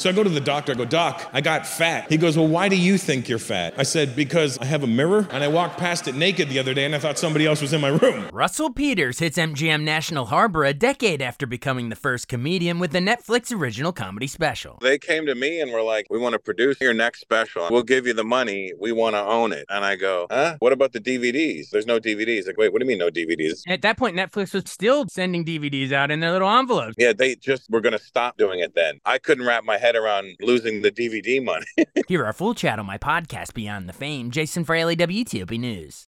So I go to the doctor, I go, Doc, I got fat. He goes, well, why do you think you're fat? I said, because I have a mirror and I walked past it naked the other day and I thought somebody else was in my room. Russell Peters hits MGM National Harbor a decade after becoming the first comedian with the Netflix original comedy special. They came to me and were like, we want to produce your next special. We'll give you the money. We want to own it. And I go, huh? What about the DVDs? There's no DVDs. Like, wait, what do you mean no DVDs? At that point, Netflix was still sending DVDs out in their little envelopes. Yeah, they just were going to stop doing it then. I couldn't wrap my head around losing the DVD money. Hear our full chat on my podcast, Beyond the Fame. Jason Fraley, WTOP News.